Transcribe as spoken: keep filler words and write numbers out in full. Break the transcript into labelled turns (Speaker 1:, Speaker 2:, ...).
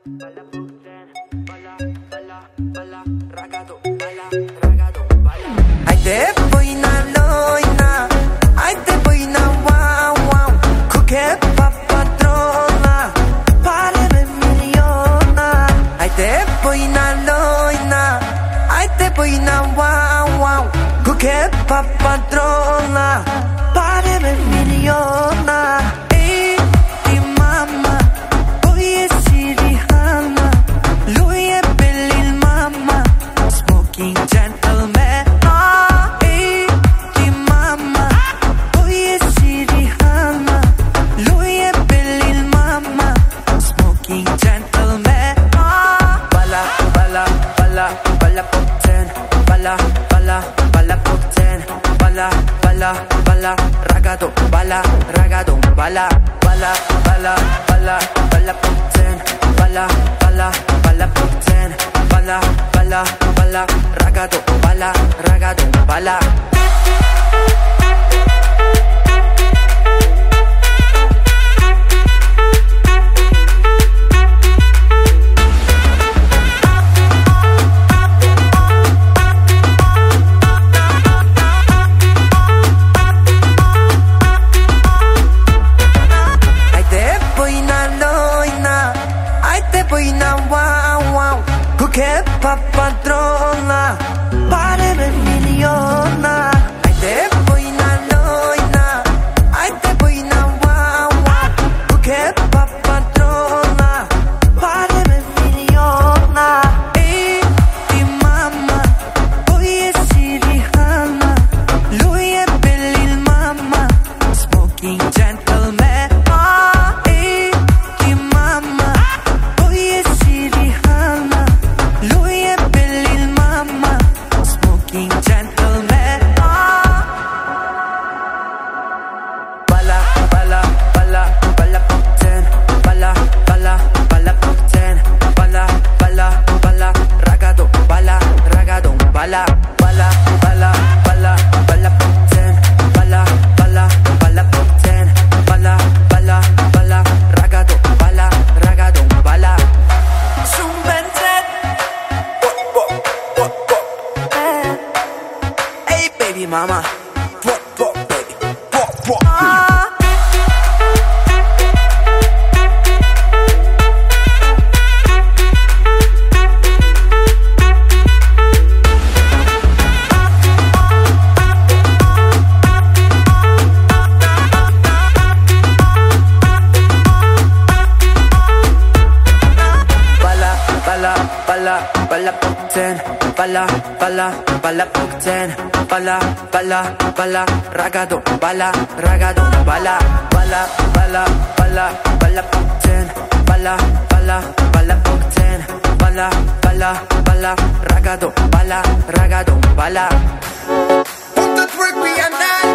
Speaker 1: balla pukten, balla, balla, balla, ragado, balla, ragado, balla.
Speaker 2: Haydi boyuna loyna, haydi boyuna wow wow. Kuke papatrona, parere miliona. Haydi boyuna loyna, haydi boyuna wow wow. Kuke papatrona, parere miliona. Balla, ragado, balla, ragado, balla, balla, balla, balla, balla pukten, balla, balla, balla pukten, balla, balla, balla, ragado, balla, ragado, balla. Che papadrona, parere miliona. Ai te boina loina, ai te boina wow wow. Che papadrona, parere miliona. E di mamma, poi è Sirihanna. Lui è bello il mamma, smoking gentleman. Balla, balla, balla, balla, balla pukten, balla, balla, balla pukten, balla, balla, balla, ragado, balla, ragado, balla. Subvented. Hey baby mama, pop pop baby, pop pop. Balla, balla pukten, balla, balla, balla pukten, balla, balla, balla, ragado, balla, ragado, balla, balla, balla, balla, balla pukten, balla, balla, balla pukten, balla, balla, balla, ragado, balla, ragado, balla. Put the brick behind that.